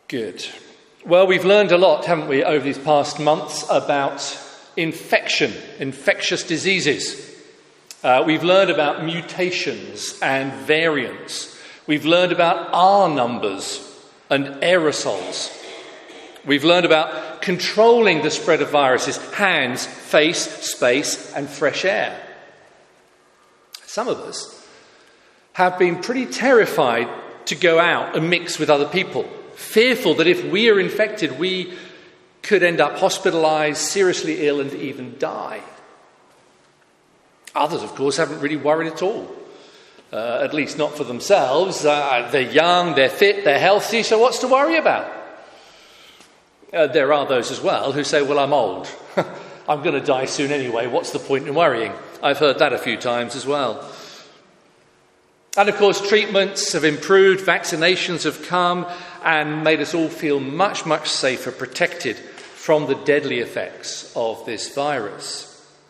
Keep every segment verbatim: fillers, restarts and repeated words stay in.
Good. Well, we've learned a lot, haven't we, over these past months about infection, infectious diseases. Uh, we've learned about mutations and variants. We've learned about R numbers and aerosols. We've learned about controlling the spread of viruses: hands, face, space, and fresh air. Some of us have been pretty terrified to go out and mix with other people, fearful that if we are infected, we could end up hospitalised, seriously ill, and even die. Others, of course, haven't really worried at all, uh, at least not for themselves. Uh, they're young, they're fit, they're healthy, so what's to worry about? Uh, there are those as well who say, well, I'm old. I'm going to die soon anyway. What's the point in worrying? I've heard that a few times as well. And of course, treatments have improved, vaccinations have come and made us all feel much, much safer, protected from the deadly effects of this virus.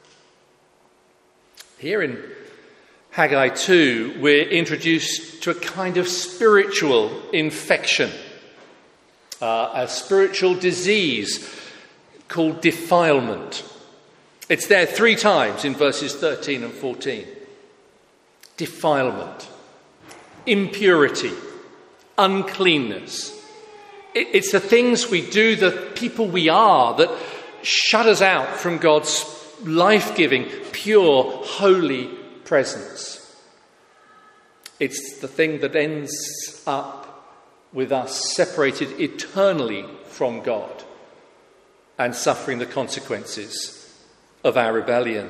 Here in Haggai two, we're introduced to a kind of spiritual infection, uh, a spiritual disease called defilement. It's there three times in verses thirteen and fourteen. Defilement, impurity, uncleanness. It's the things we do, the people we are, that shut us out from God's life-giving, pure, holy presence. It's the thing that ends up with us separated eternally from God and suffering the consequences of our rebellion.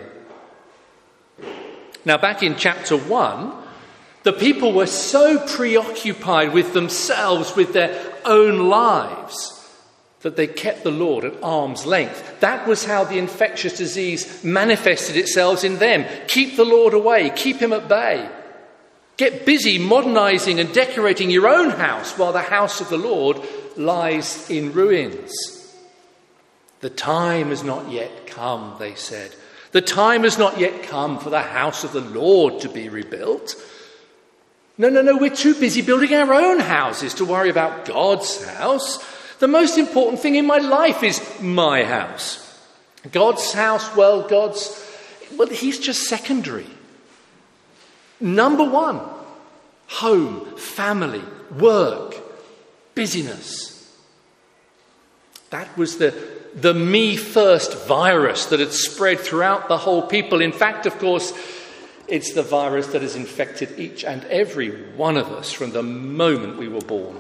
Now, back in chapter one, the people were so preoccupied with themselves, with their own lives, that they kept the Lord at arm's length. That was how the infectious disease manifested itself in them. Keep the Lord away, keep him at bay. Get busy modernising and decorating your own house while the house of the Lord lies in ruins. The time has not yet come, they said. The time has not yet come for the house of the Lord to be rebuilt. No, no, no, we're too busy building our own houses to worry about God's house. The most important thing in my life is my house. God's house, well, God's, well, he's just secondary. Number one, home, family, work, busyness. That was the, the me first virus that had spread throughout the whole people. In fact, of course, it's the virus that has infected each and every one of us from the moment we were born.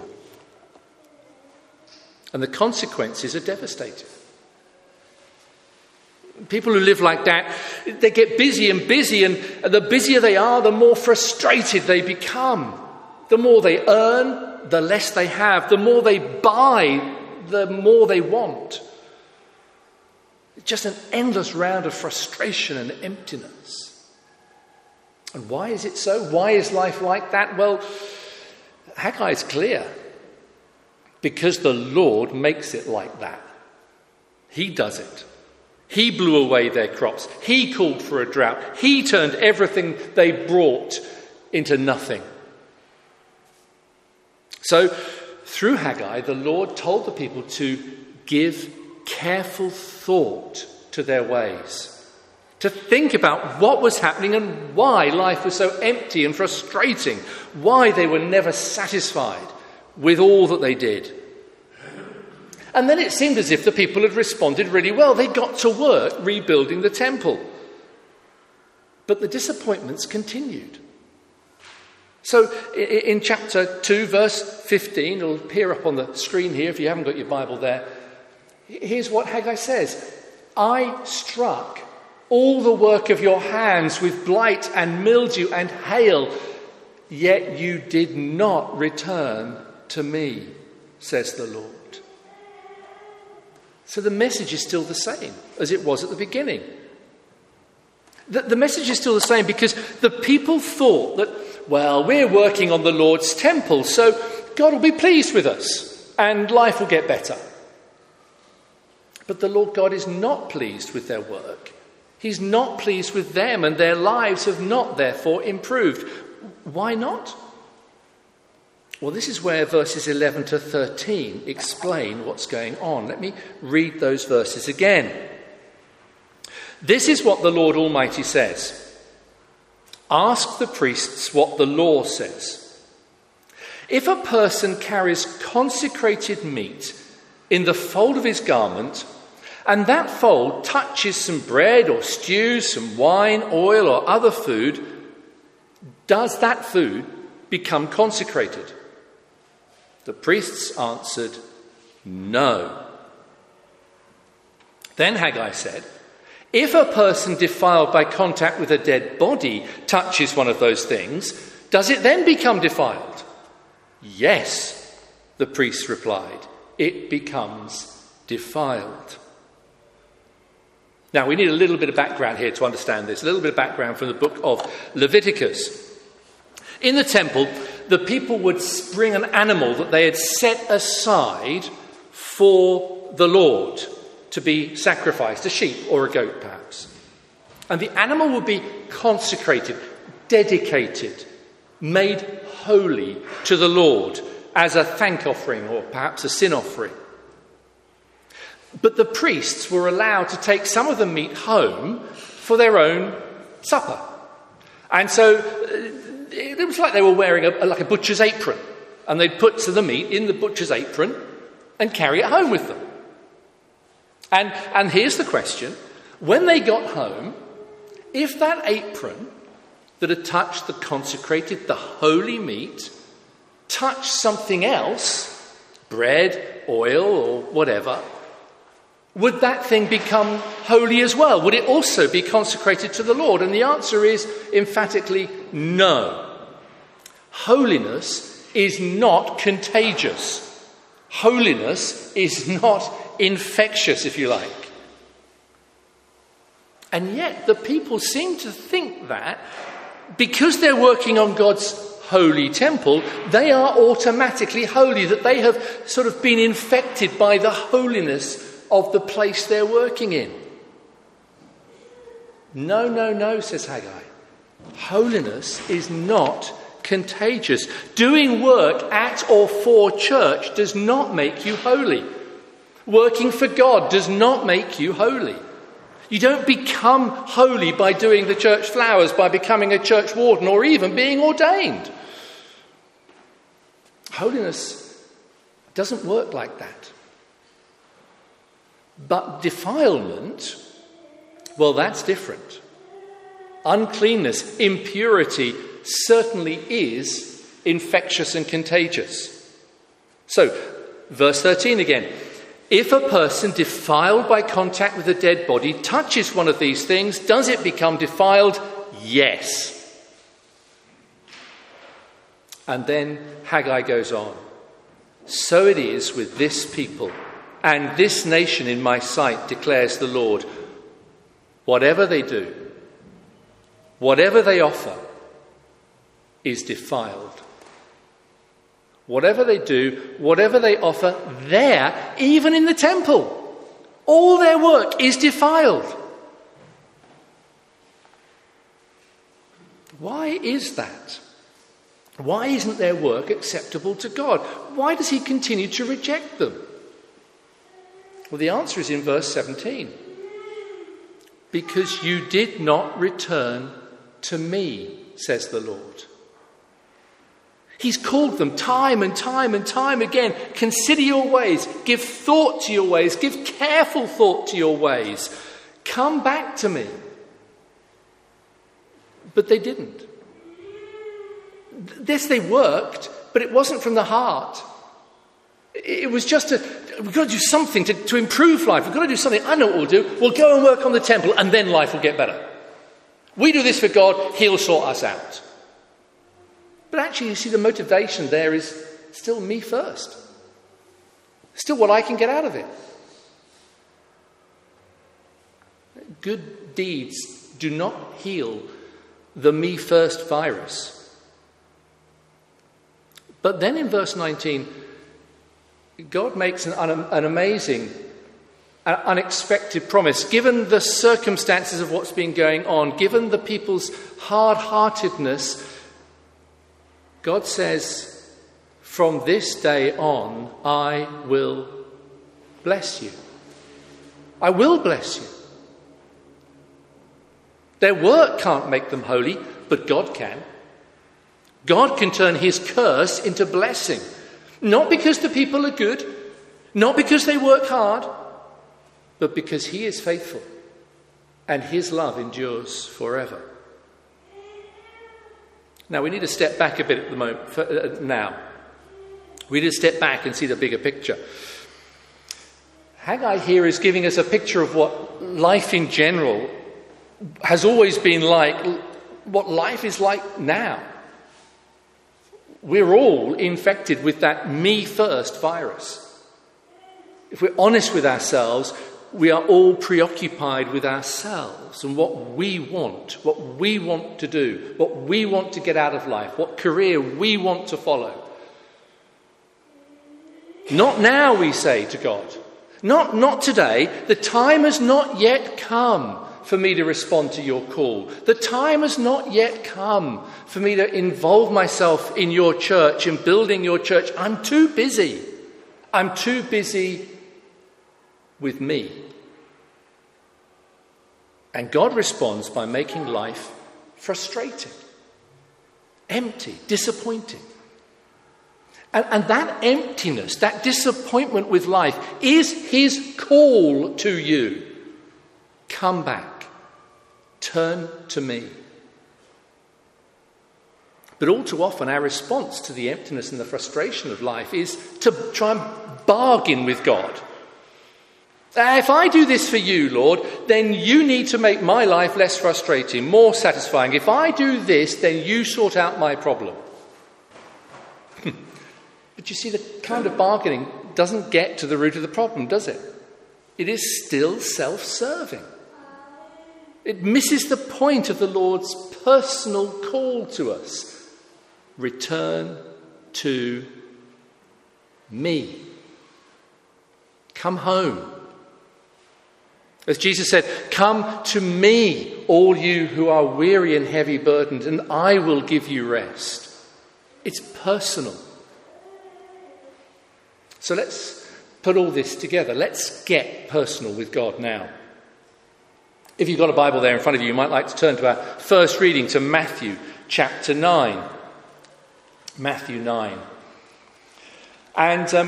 And the consequences are devastating. People who live like that, they get busy and busy, and the busier they are, the more frustrated they become. The more they earn, the less they have. The more they buy, the more they want. It's just an endless round of frustration and emptiness. And why is it so? Why is life like that? Well, Haggai is clear. Because the Lord makes it like that. He does it. He blew away their crops. He called for a drought. He turned everything they brought into nothing. So, through Haggai, the Lord told the people to give careful thought to their ways. To think about what was happening and why life was so empty and frustrating. Why they were never satisfied with all that they did. And then it seemed as if the people had responded really well. They got to work rebuilding the temple. But the disappointments continued. So in chapter two, verse fifteen, it'll appear up on the screen here if you haven't got your Bible there. Here's what Haggai says. I struck all the work of your hands with blight and mildew and hail, yet you did not return to me, says the Lord. So the message is still the same as it was at the beginning. The, the message is still the same because the people thought that, well, we're working on the Lord's temple, so God will be pleased with us and life will get better. But the Lord God is not pleased with their work. He's not pleased with them, and their lives have not therefore improved. Why not? Well, this is where verses eleven to thirteen explain what's going on. Let me read those verses again. This is what the Lord Almighty says. Ask the priests what the law says. If a person carries consecrated meat in the fold of his garment, and that fold touches some bread or stew, some wine, oil, or other food, does that food become consecrated? The priests answered, no. Then Haggai said, if a person defiled by contact with a dead body touches one of those things, does it then become defiled? Yes, the priests replied, it becomes defiled. Now, we need a little bit of background here to understand this, a little bit of background from the book of Leviticus. In the temple, the people would bring an animal that they had set aside for the Lord to be sacrificed, a sheep or a goat perhaps. And the animal would be consecrated, dedicated, made holy to the Lord as a thank offering or perhaps a sin offering. But the priests were allowed to take some of the meat home for their own supper. And so it was like they were wearing a, like a butcher's apron. And they'd put some of the meat in the butcher's apron and carry it home with them. And, and here's the question. When they got home, if that apron that had touched the consecrated, the holy meat, touched something else, bread, oil, or whatever, would that thing become holy as well? Would it also be consecrated to the Lord? And the answer is emphatically no. Holiness is not contagious. Holiness is not infectious, if you like. And yet the people seem to think that because they're working on God's holy temple, they are automatically holy, that they have sort of been infected by the holiness of the place they're working in. No, no, no, says Haggai. Holiness is not contagious. Doing work at or for church does not make you holy. Working for God does not make you holy. You don't become holy by doing the church flowers, by becoming a church warden, or even being ordained. Holiness doesn't work like that. But defilement, well, that's different. Uncleanness, impurity certainly is infectious and contagious. So, verse thirteen again. If a person defiled by contact with a dead body touches one of these things, does it become defiled? Yes. And then Haggai goes on. So it is with this people and this nation in my sight, declares the Lord. Whatever they do, whatever they offer, is defiled. Whatever they do, whatever they offer there, even in the temple, all their work is defiled. Why is that? Why isn't their work acceptable to God? Why does he continue to reject them? Well, the answer is in verse seventeen. Because you did not return to me, says the Lord. He's called them time and time and time again. Consider your ways. Give thought to your ways. Give careful thought to your ways. Come back to me. But they didn't. This they worked, but it wasn't from the heart. It was just a, we've got to do something to, to improve life. We've got to do something. I know what we'll do. We'll go and work on the temple and then life will get better. We do this for God, he'll sort us out. But actually, you see, the motivation there is still me first. Still what I can get out of it. Good deeds do not heal the me first virus. But then in verse nineteen, God makes an, an amazing, an unexpected promise. Given the circumstances of what's been going on, given the people's hard-heartedness, God says, from this day on, I will bless you. I will bless you. Their work can't make them holy, but God can. God can turn his curse into blessing. Not because the people are good, not because they work hard, but because he is faithful and his love endures forever. Now, we need to step back a bit at the moment, for, uh, now. We need to step back and see the bigger picture. Haggai here is giving us a picture of what life in general has always been like, what life is like now. We're all infected with that me first virus. If we're honest with ourselves, we are all preoccupied with ourselves and what we want, what we want to do, what we want to get out of life, what career we want to follow. Not now, we say to God. Not, not today. The time has not yet come for me to respond to your call. The time has not yet come for me to involve myself in your church and building your church. I'm too busy. I'm too busy with me. And God responds by making life frustrating, empty, disappointing. And, and that emptiness, that disappointment with life is his call to you. Come back. Turn to me. But all too often our response to the emptiness and the frustration of life is to try and bargain with God. Uh, if I do this for you, Lord, then you need to make my life less frustrating, more satisfying. If I do this, then you sort out my problem. But you see, the kind of bargaining doesn't get to the root of the problem, does it? It is still self-serving. It misses the point of the Lord's personal call to us. Return to me. Come home. As Jesus said, come to me, all you who are weary and heavy burdened, and I will give you rest. It's personal. So let's put all this together. Let's get personal with God now. If you've got a Bible there in front of you, you might like to turn to our first reading to Matthew chapter nine. Matthew nine. And um,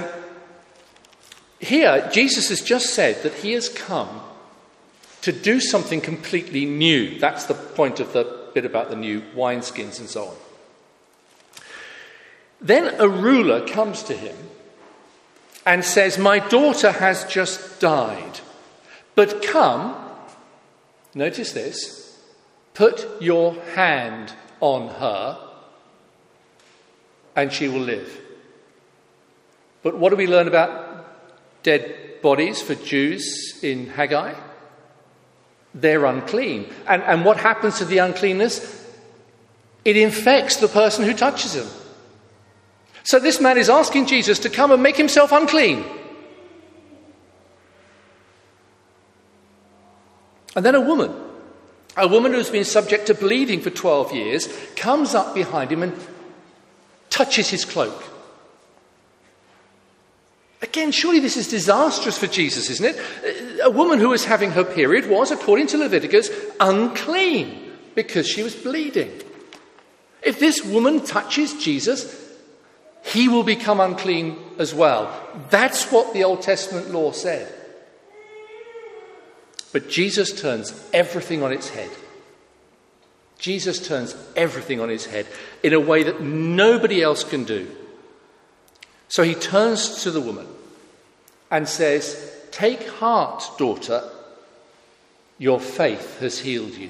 here, Jesus has just said that he has come to do something completely new. That's the point of the bit about the new wineskins and so on. Then a ruler comes to him and says, my daughter has just died, but come, notice this, put your hand on her and she will live. But what do we learn about dead bodies for Jews in Haggai? They're unclean. And, and what happens to the uncleanness? It infects the person who touches them. So this man is asking Jesus to come and make himself unclean. And then a woman, a woman who's been subject to bleeding for twelve years, comes up behind him and touches his cloak. Again, surely this is disastrous for Jesus, isn't it? A woman who was having her period was, according to Leviticus, unclean because she was bleeding. If this woman touches Jesus, he will become unclean as well. That's what the Old Testament law said. But Jesus turns everything on its head. Jesus turns everything on its head in a way that nobody else can do. So he turns to the woman and says, take heart, daughter, your faith has healed you.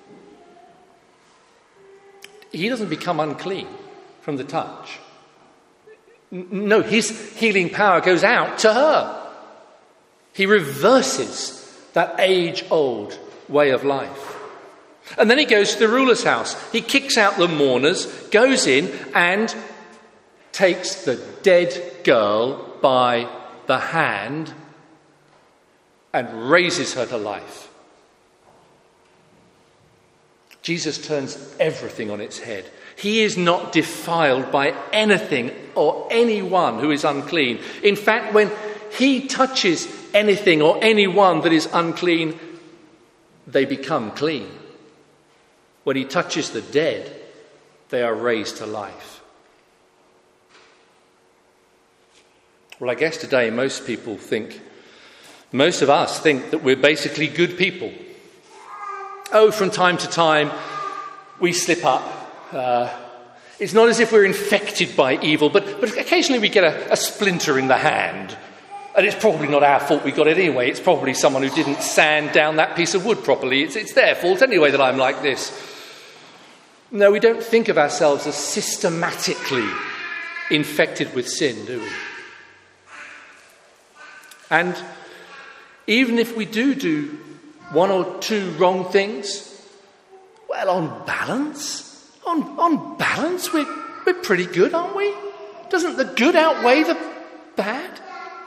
He doesn't become unclean from the touch. No, his healing power goes out to her. He reverses that age-old way of life. And then he goes to the ruler's house. He kicks out the mourners, goes in and takes the dead girl by the hand and raises her to life. Jesus turns everything on its head. He is not defiled by anything or anyone who is unclean. In fact, when he touches anything or anyone that is unclean, they become clean. When he touches the dead, they are raised to life. Well, I guess today most people think, most of us think that we're basically good people. Oh, from time to time we slip up. Uh, it's not as if we're infected by evil, but, but occasionally we get a, a splinter in the hand. And it's probably not our fault we got it anyway. It's probably someone who didn't sand down that piece of wood properly. It's, it's their fault anyway that I'm like this. No, we don't think of ourselves as systematically infected with sin, do we? And even if we do do one or two wrong things, well, on balance, on, on balance, we're, we're pretty good, aren't we? Doesn't the good outweigh the bad?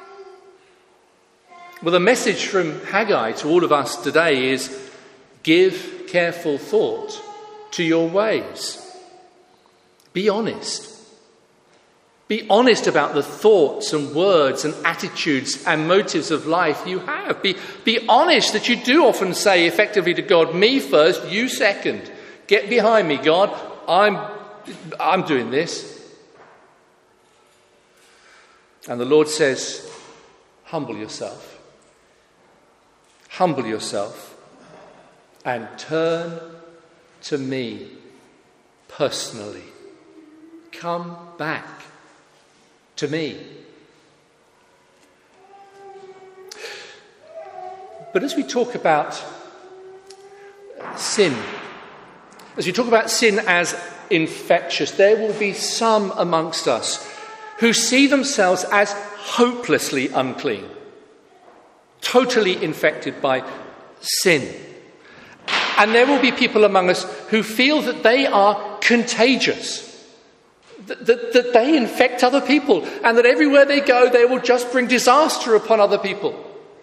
Well, the message from Haggai to all of us today is, give careful thought to your ways. Be honest. Be honest about the thoughts and words and attitudes and motives of life you have. Be, be honest that you do often say effectively to God, me first, you second. Get behind me, God. I'm, I'm doing this. And the Lord says, humble yourself. Humble yourself and turn to me personally. Come back to me. But as we talk about sin, as we talk about sin as infectious, there will be some amongst us who see themselves as hopelessly unclean, totally infected by sin. And there will be people among us who feel that they are contagious, that, that, that they infect other people, and that everywhere they go they will just bring disaster upon other people.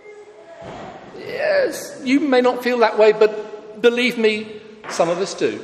Yes, you may not feel that way, but believe me, some of us do.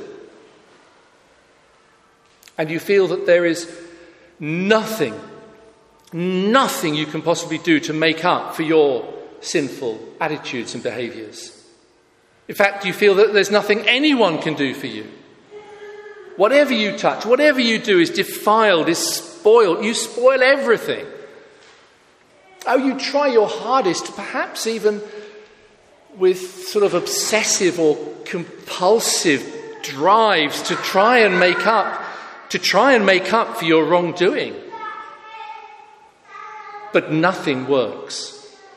And you feel that there is nothing, nothing you can possibly do to make up for your sinful attitudes and behaviours. In fact, you feel that there's nothing anyone can do for you. Whatever you touch, whatever you do is defiled, is spoiled. You spoil everything. Oh, you try your hardest, perhaps even with sort of obsessive or compulsive drives to try and make up, to try and make up for your wrongdoing. But nothing works.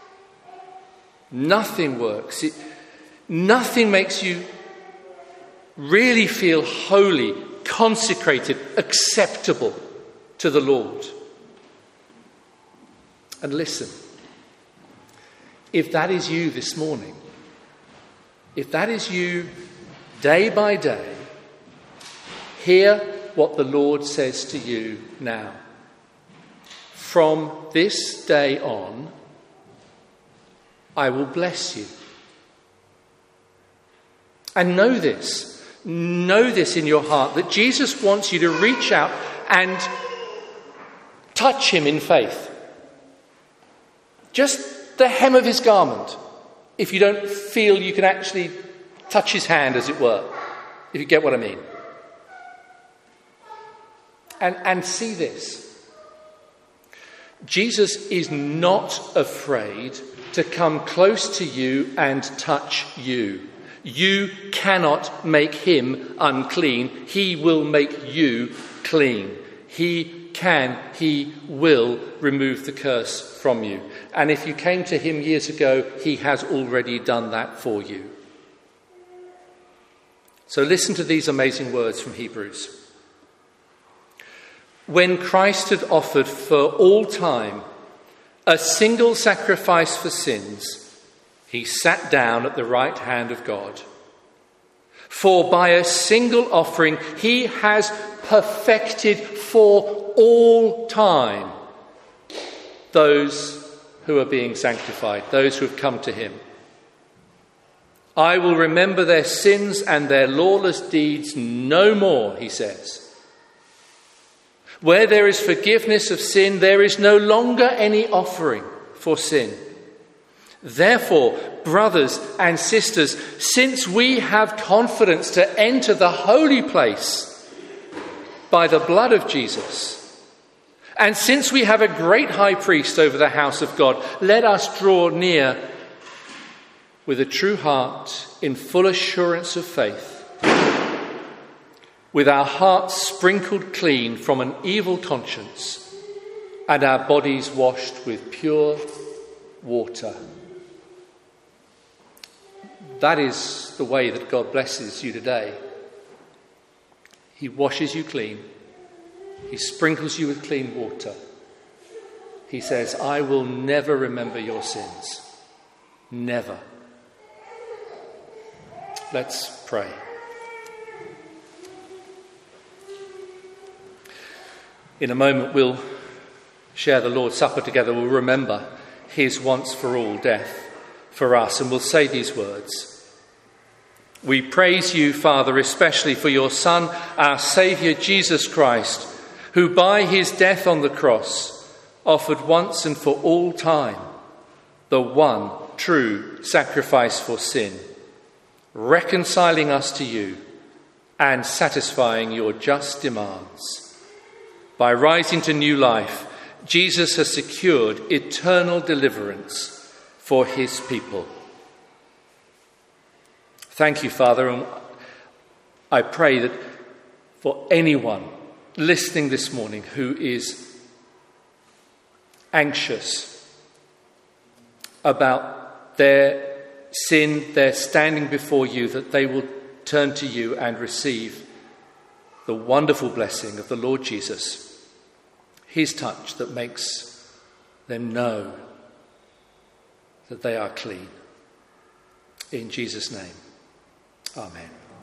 Nothing works. It, nothing makes you really feel holy, consecrated, acceptable to the Lord. And listen, if that is you this morning, if that is you day by day, hear what the Lord says to you now. From this day on, I will bless you. And know this, know this in your heart, that Jesus wants you to reach out and touch him in faith. Just the hem of his garment, if you don't feel you can actually touch his hand, as it were, if you get what I mean. And, and see this. Jesus is not afraid to come close to you and touch you. You cannot make him unclean. He will make you clean. He can, he will remove the curse from you. And if you came to him years ago, he has already done that for you. So listen to these amazing words from Hebrews. When Christ had offered for all time a single sacrifice for sins, he sat down at the right hand of God. For by a single offering he has perfected for all time those who are being sanctified, those who have come to him. I will remember their sins and their lawless deeds no more, he says. Where there is forgiveness of sin, there is no longer any offering for sin. Therefore, brothers and sisters, since we have confidence to enter the holy place by the blood of Jesus, and since we have a great high priest over the house of God, let us draw near with a true heart in full assurance of faith, with our hearts sprinkled clean from an evil conscience and our bodies washed with pure water. That is the way that God blesses you today. He washes you clean. He sprinkles you with clean water. He says, I will never remember your sins. Never. Let's pray. In a moment we'll share the Lord's Supper together. We'll remember his once for all death for us, and we'll say these words. We praise you, Father, especially for your Son, our Saviour, Jesus Christ, who by his death on the cross offered once and for all time the one true sacrifice for sin, reconciling us to you and satisfying your just demands. By rising to new life, Jesus has secured eternal deliverance for his people. Thank you, Father, and I pray that for anyone listening this morning who is anxious about their sin, their standing before you, that they will turn to you and receive the wonderful blessing of the Lord Jesus, his touch that makes them know that they are clean. In Jesus' name, amen.